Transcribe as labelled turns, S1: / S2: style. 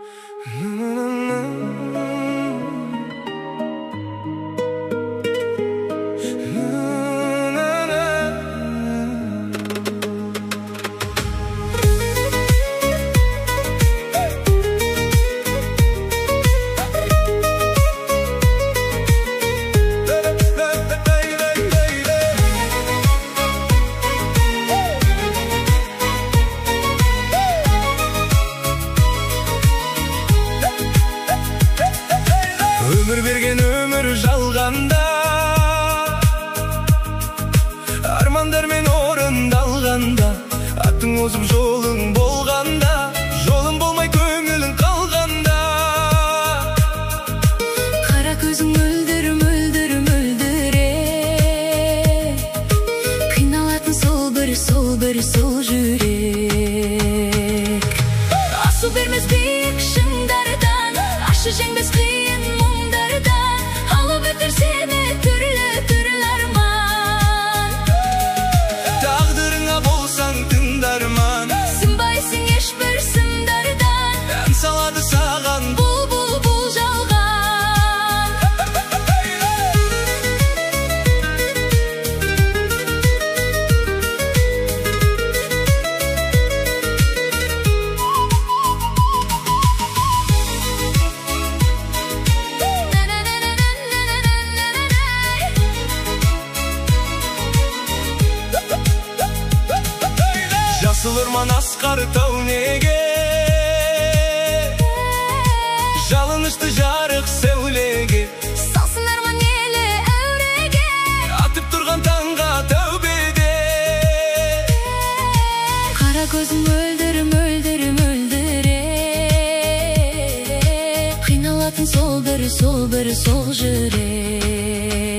S1: Өмір берген өмір жалғанда, армандармен орындалғанда, аттың озып жолың болғанда, жолың болмай көңілің қалғанда.
S2: Қара көзің мөлдір, мөлдір, мөлдіре, қиналатын сол бір, сол бір, сол жүрек. Асу бермес биік шыңдардан, ашы жеңбес қиын мұңдардан, алып өтер сені түрлі, түрлі арман.
S1: Тағдырыңа болсаң тыңдарман,
S2: Сынбайсың ешбір сындардан,
S1: ән салады саған
S2: бұлбұл, бұл жалған.
S1: Жасыл орман асқар тау неге, жалынышты жарық сәулеге,
S2: Салсын арман елі әуреге,
S1: атып тұрған таңға тәубеде.
S2: қара көзің мөлдір, мөлдір, мөлдіре, қиналатын сол бір, сол бір, сол жүрек.